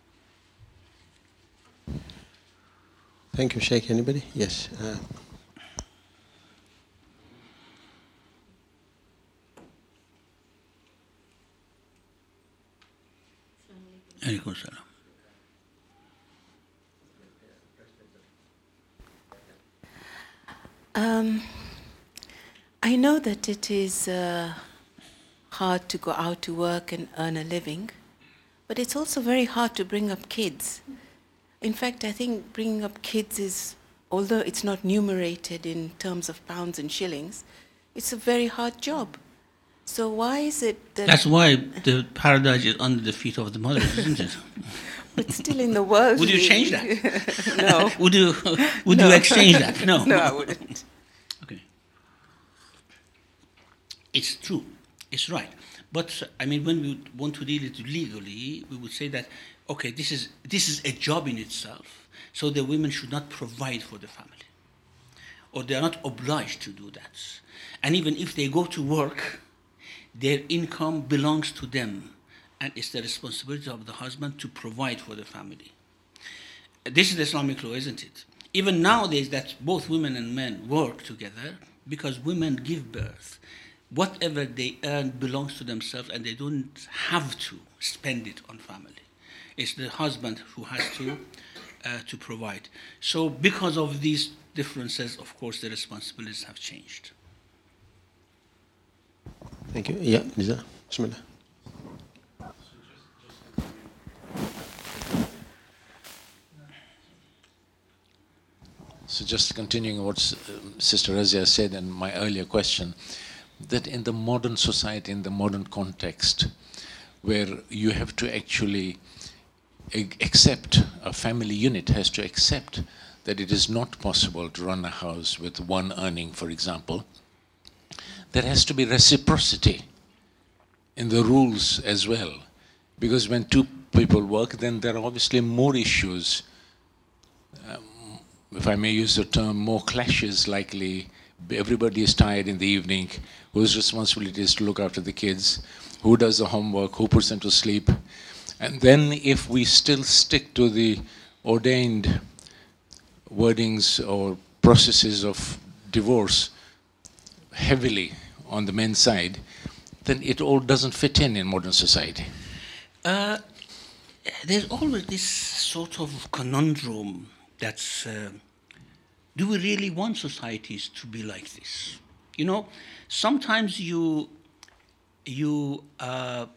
Thank you, Sheikh. Anybody? Yes. Uh, Alaikum salam. Um, I know that it is uh, hard to go out to work and earn a living, but it's also very hard to bring up kids. In fact, I think bringing up kids is, although it's not numerated in terms of pounds and shillings, it's a very hard job. So why is it that... That's why the paradise is under the feet of the mothers, isn't it? But still in the world... Would you change that? No. Would you would No. you exchange that? No. No, I wouldn't. Okay. It's true. It's right. But, I mean, when we want to deal it legally, we would say that, okay, this is this is a job in itself, so the women should not provide for the family. Or they are not obliged to do that. And even if they go to work, their income belongs to them, and it's the responsibility of the husband to provide for the family. This is the Islamic law, isn't it? Even nowadays that both women and men work together, because women give birth. Whatever they earn belongs to themselves, and they don't have to spend it on family. It's the husband who has to uh, to provide. So because of these differences, of course, the responsibilities have changed. Thank you. Yeah, Nisa. Bismillah. So just continuing what uh, Sister Razia said in my earlier question, that in the modern society, in the modern context, where you have to actually accept, a family unit has to accept that it is not possible to run a house with one earning, for example, there has to be reciprocity in the rules as well. Because when two people work, then there are obviously more issues, um, if I may use the term, more clashes likely. Everybody is tired in the evening. Whose responsibility is to look after the kids? Who does the homework? Who puts them to sleep? And then if we still stick to the ordained wordings or processes of divorce heavily on the men's side, then it all doesn't fit in in modern society. Uh, there's always this sort of conundrum that's, uh, do we really want societies to be like this? You know, sometimes you, you uh,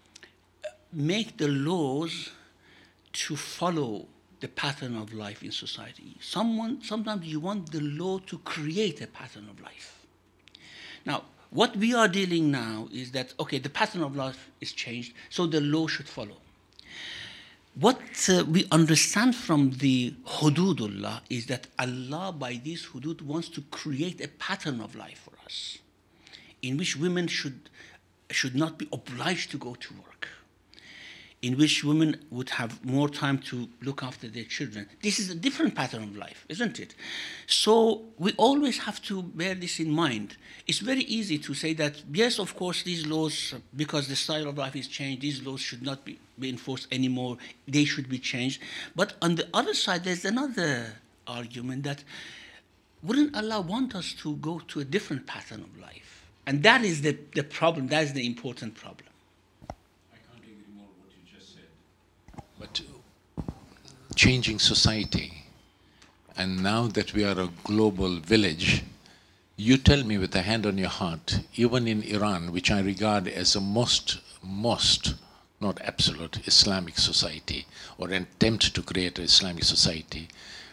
make the laws to follow the pattern of life in society. Someone, sometimes you want the law to create a pattern of life. Now, what we are dealing now is that, okay, the pattern of life is changed, so the law should follow. What uh, we understand from the hududullah is that Allah, by these hudud, wants to create a pattern of life for us, in which women should, should not be obliged to go to work, in which women would have more time to look after their children. This is a different pattern of life, isn't it? So we always have to bear this in mind. It's very easy to say that, yes, of course, these laws, because the style of life is changed, these laws should not be, be enforced anymore, they should be changed. But on the other side, there's another argument that, wouldn't Allah want us to go to a different pattern of life? And that is the, the problem, that is the important problem. But changing society, and now that we are a global village, you tell me with a hand on your heart, even in Iran, which I regard as a most, most, not absolute Islamic society, or an attempt to create an Islamic society,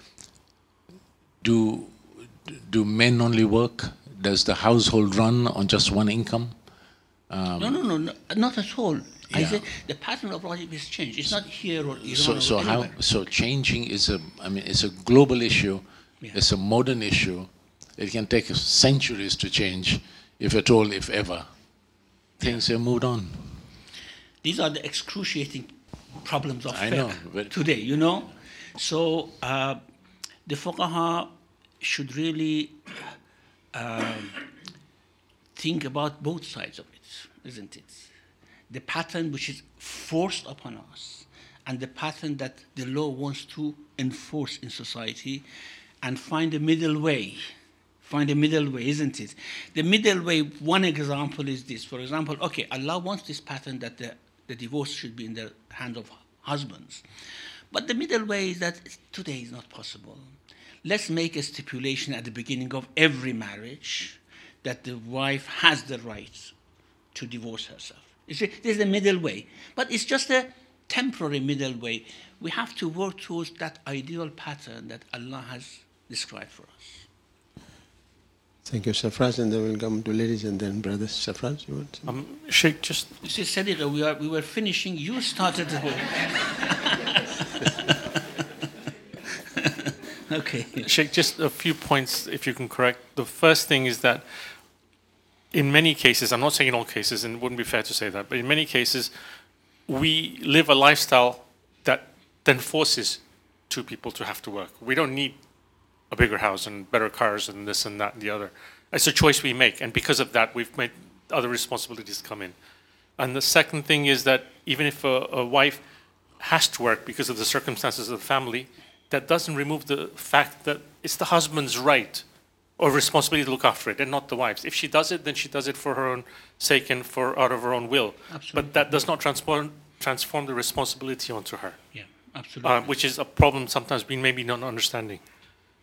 do, do men only work? Does the household run on just one income? Um, no, no, no, no, not at all. I Yeah. say the pattern of life has changed. It's not here or Iran So, or so how? anywhere. So changing is a. I mean, it's a global issue. Yeah. It's a modern issue. It can take centuries to change, if at all, if ever. Things have moved on. These are the excruciating problems of I fiqh know, but- today, you know? So uh, the fuqaha should really uh, think about both sides of it, isn't it? The pattern which is forced upon us and the pattern that the law wants to enforce in society, and find a middle way. Find a middle way, isn't it? The middle way, one example is this. For example, okay, Allah wants this pattern that the, the divorce should be in the hands of husbands. But the middle way is that today is not possible. Let's make a stipulation at the beginning of every marriage that the wife has the right to divorce herself. You see, there's a middle way. But it's just a temporary middle way. We have to work towards that ideal pattern that Allah has described for us. Thank you, Safraz, and then we'll come to ladies and then brothers. Safraz, you want to? Um, Sheikh, just You see, Sadiqa, we, are, we were finishing, you started the whole... Okay. Sheikh, just a few points, if you can correct. The first thing is that in many cases, I'm not saying in all cases, and it wouldn't be fair to say that, but in many cases, we live a lifestyle that then forces two people to have to work. We don't need a bigger house and better cars and this and that and the other. It's a choice we make, and because of that, we've made other responsibilities come in. And the second thing is that even if a, a wife has to work because of the circumstances of the family, that doesn't remove the fact that it's the husband's right or responsibility to look after it, and not the wife's. If she does it, then she does it for her own sake and for out of her own will. Absolutely. But that does not transform transform the responsibility onto her, Yeah, absolutely. uh, which is a problem sometimes being maybe not understanding.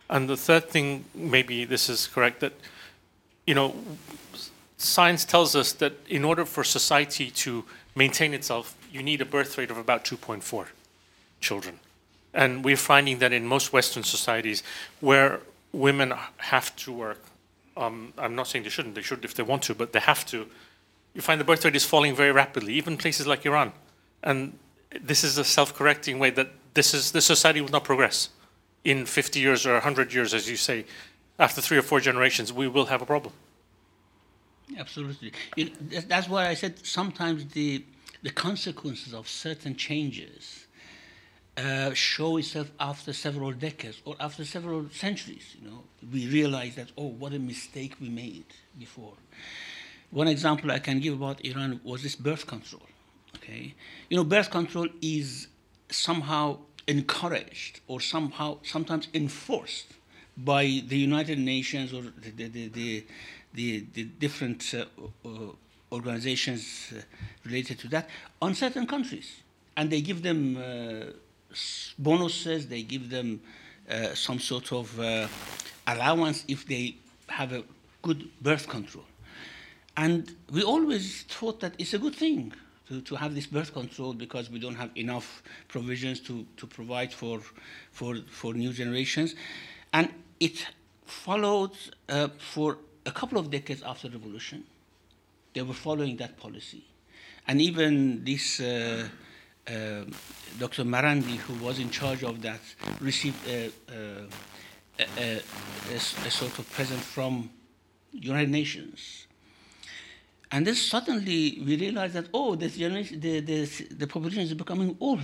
And the third thing, maybe this is correct, that, you know, science tells us that in order for society to maintain itself, you need a birth rate of about two point four children. And we're finding that in most Western societies where women have to work, um, I'm not saying they shouldn't, they should if they want to, but they have to, you find the birth rate is falling very rapidly, even places like Iran. And this is a self-correcting way that this is this society will not progress. In fifty years or one hundred years, as you say, after three or four generations, we will have a problem. Absolutely. You know, that's- that's why I said sometimes the, the consequences of certain changes uh, show itself after several decades or after several centuries. You know, we realize that, oh, what a mistake we made before. One example I can give about Iran was this birth control. Okay, you know, birth control is somehow encouraged or somehow sometimes enforced by the United Nations or the the the, the, the, the different uh, uh, organizations uh, related to that on certain countries, and they give them uh, s- bonuses, they give them uh, some sort of uh, allowance if they have a good birth control. And we always thought that it's a good thing to, to have this birth control because we don't have enough provisions to, to provide for, for, for new generations. And it followed uh, for a couple of decades after the revolution. They were following that policy. And even this uh, uh, Doctor Marandi, who was in charge of that, received a, a, a, a, a sort of present from United Nations. And then suddenly we realized that, oh, this generation, the, the, the population is becoming old.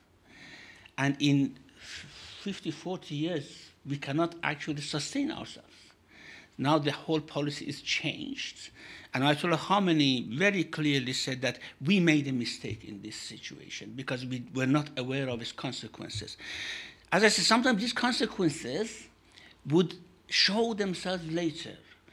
And in fifty, forty years, we cannot actually sustain ourselves. Now the whole policy is changed. And Ayatollah Khamenei very clearly said that we made a mistake in this situation because we were not aware of its consequences. As I said, sometimes these consequences would show themselves later.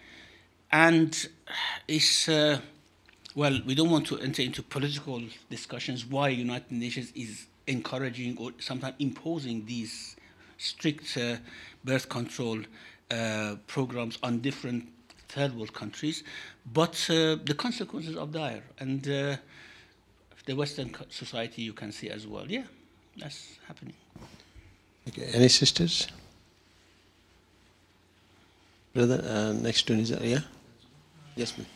And it's, uh, well, we don't want to enter into political discussions why United Nations is encouraging or sometimes imposing these strict uh, birth control uh, programs on different third world countries, but uh, the consequences are dire. And uh, the Western society you can see as well. Yeah, that's happening. Okay. Any sisters? Brother, uh, next to Nizar, yeah? Yes, ma'am.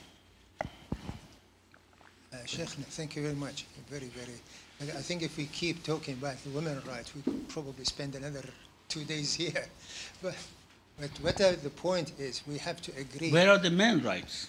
Uh, Sheikh, thank you very much. Very, very. I I think if we keep talking about the women's rights, we could probably spend another two days here. But, but what uh, the point is, we have to agree. Where are the men's rights?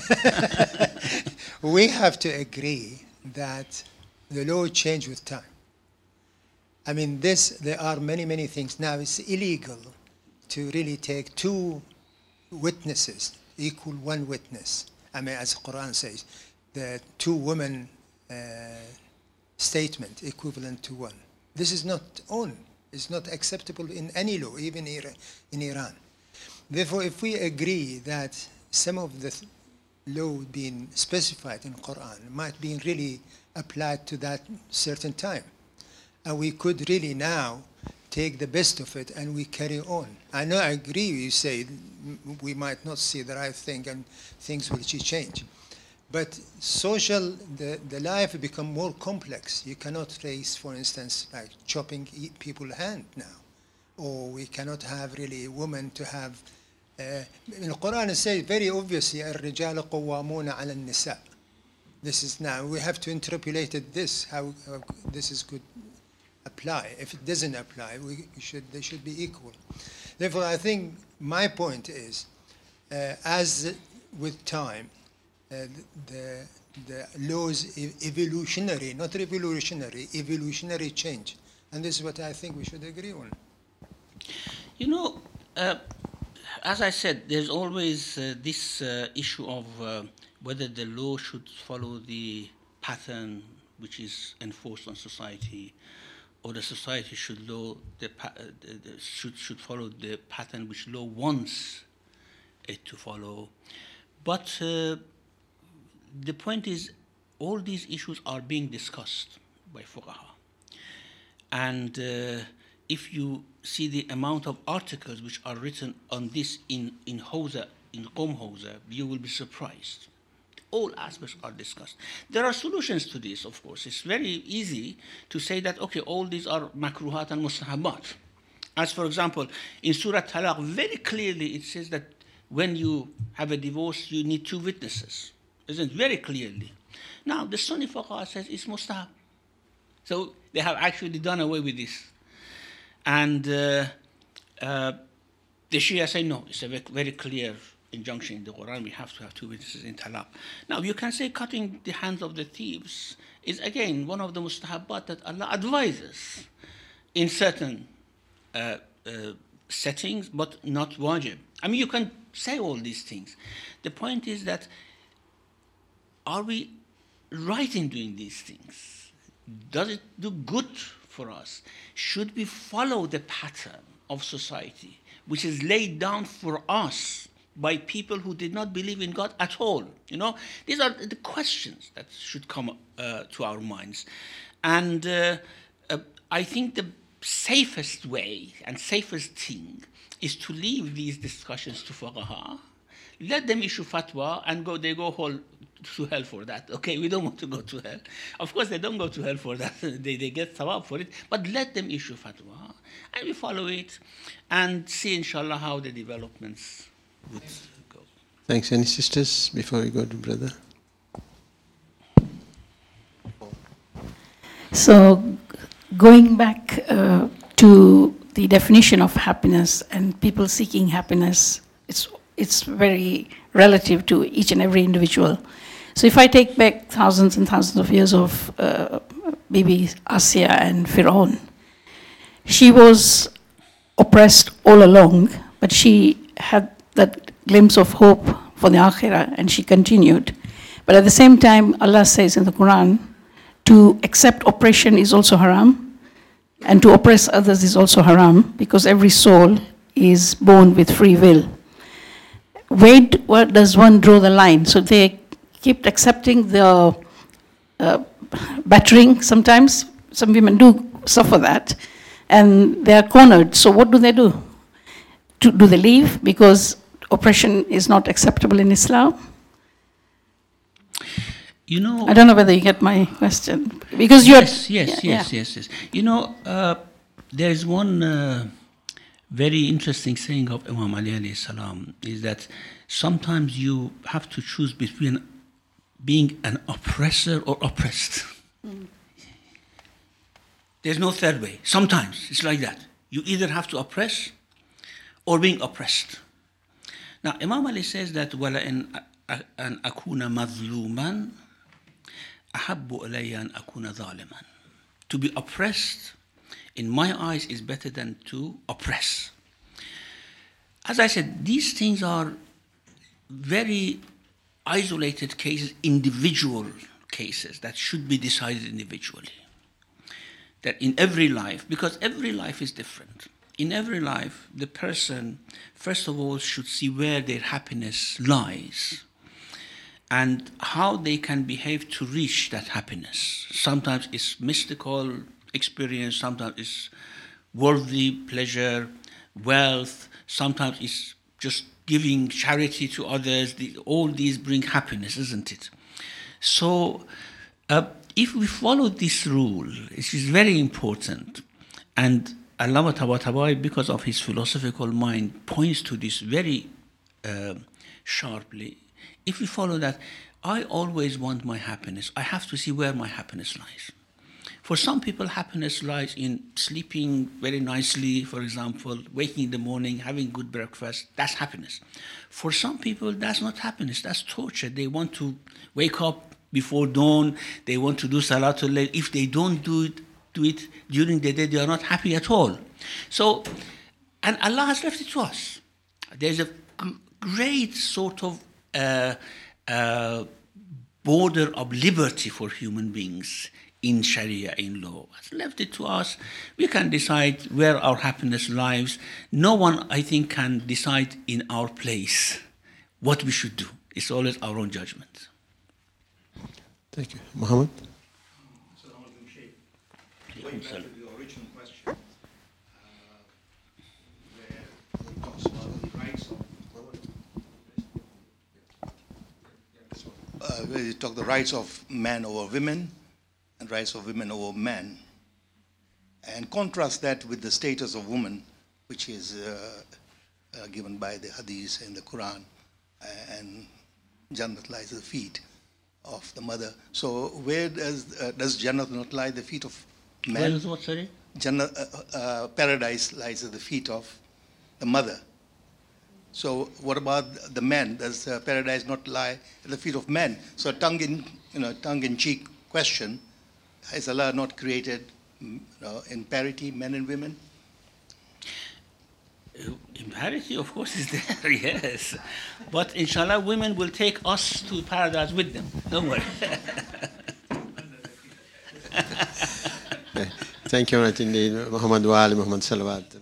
We have to agree that the law change with time. I mean, this, there are many, many things. Now, it's illegal to really take two witnesses equal one witness. I mean, as the Quran says, the two women uh, statement equivalent to one. This is not on. It's not acceptable in any law, even in Iran. Therefore, if we agree that some of the law being specified in Quran might be really applied to that certain time, and we could really now take the best of it and we carry on. I know, I agree, you say we might not see the right thing and things will change. But social, the, the life become more complex. You cannot raise, for instance, like chopping people's hand now. Or we cannot have really women to have, uh, in the Quran it says very obviously, الرجال قوامون على النساء. This is now, we have to interpolate it this, how, how this is good apply. If it doesn't apply, we should, they should be equal. Therefore, I think my point is, uh, as with time, uh, the, the laws e- evolutionary, not revolutionary, evolutionary change. And this is what I think we should agree on. You know, uh, as I said, there's always uh, this uh, issue of uh, whether the law should follow the pattern which is enforced on society, or the society should law the, pa- uh, the, the should should follow the pattern which law wants it to follow. But uh, the point is, all these issues are being discussed by fuqaha, and uh, if you see the amount of articles which are written on this in, in Hausa, in Qom Hausa, you will be surprised. All aspects are discussed. There are solutions to this, of course. It's very easy to say that, okay, all these are makruhat and mustahabat. As for example, in Surah Talaq, very clearly it says that when you have a divorce, you need two witnesses. Isn't it? Very clearly. Now, the Sunni Fuqaha says it's mustahab. So they have actually done away with this. And uh, uh, the Shia say, no, it's a very clear injunction in the Quran, we have to have two witnesses in talaq. Now, you can say cutting the hands of the thieves is, again, one of the mustahabbat that Allah advises in certain uh, uh, settings, but not wajib. I mean, you can say all these things. The point is that, are we right in doing these things? Does it do good for us? Should we follow the pattern of society, which is laid down for us by people who did not believe in God at all? You know, these are the questions that should come uh, to our minds. And uh, uh, I think the safest way and safest thing is to leave these discussions to fuqaha, let them issue fatwa, and go. They go whole to hell for that. Okay, we don't want to go to hell. Of course, they don't go to hell for that. they, they get thawab for it. But let them issue fatwa, and we follow it, and see, inshallah, how the developments would go. Thanks. Any sisters before we go to brother? So, going back uh, to the definition of happiness and people seeking happiness, it's it's very relative to each and every individual. So if I take back thousands and thousands of years of uh, Bibi Asya and Firaun, she was oppressed all along, but she had that glimpse of hope for the Akhirah, and she continued. But at the same time, Allah says in the Quran, to accept oppression is also haram, and to oppress others is also haram, because every soul is born with free will. Where, d- where does one draw the line? So they keep accepting the uh, battering sometimes. Some women do suffer that, and they are cornered. So what do they do? To, do they leave because oppression is not acceptable in Islam? You know, I don't know whether you get my question. Because you're... Yes, yes, yeah, yes, yeah. yes, yes. You know, uh, there is one uh, very interesting saying of Imam Ali alayhi salam, is that sometimes you have to choose between being an oppressor or oppressed. Mm. There's no third way. Sometimes it's like that. You either have to oppress or being oppressed. Now, Imam Ali says that وَلَإِنْ أَنْ أَكُونَ مَظْلُومًا أَحَبُّ إِلَيَّ أَنْ أَكُونَ ظَالِمًا. To be oppressed, in my eyes, is better than to oppress. As I said, these things are very isolated cases, individual cases that should be decided individually. That in every life, because every life is different. In every life, the person, first of all, should see where their happiness lies and how they can behave to reach that happiness. Sometimes it's mystical experience, sometimes it's worldly pleasure, wealth, sometimes it's just giving charity to others. The, all these bring happiness, isn't it? So uh, if we follow this rule, it is very important, and Allama Tabatabai, because of his philosophical mind, points to this very uh, sharply. If we follow that, I always want my happiness. I have to see where my happiness lies. For some people, happiness lies in sleeping very nicely, for example, waking in the morning, having good breakfast. That's happiness. For some people, that's not happiness. That's torture. They want to wake up before dawn. They want to do Salatul Layl. If they don't do it, do it during the day, they are not happy at all. So, and Allah has left it to us. There's a great sort of uh, uh, border of liberty for human beings in Sharia, in law. It's left it to us. We can decide where our happiness lies. No one, I think, can decide in our place what we should do. It's always our own judgment. Thank you. Muhammad? Going back to the original question, uh, uh, where you talk the rights of men over women and rights of women over men, and contrast that with the status of woman, which is uh, uh, given by the Hadith and the Quran, uh, and Jannat lies at the feet of the mother. So where does uh, does Jannat not lie at the feet of men? Where is what, sorry? Jannat, uh, uh, paradise lies at the feet of the mother. So what about the men? Does uh, paradise not lie at the feet of men? So tongue in, you know, tongue-in-cheek question: has Allah not created, you know, in parity men and women? In parity, of course, is there, yes. But inshallah, women will take us to paradise with them. Don't worry. Thank you, Muhammad wa ali Muhammad salawat.